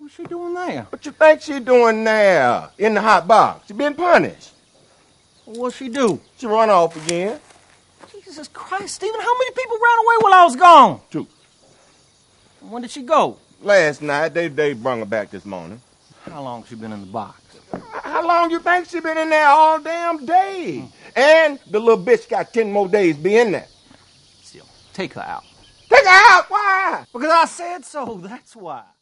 What's she doing there? What you think she doing there in the hot box? She been punished. What'd she do? She run off again. Jesus Christ, Stephen, how many people ran away while I was gone? 2. When did she go? Last night, they brung her back this morning. How long she been in the box? How long you think she been in there all damn day? And the little bitch got 10 more days be in there. Still, take her out. Take her out, why? Because I said so, that's why.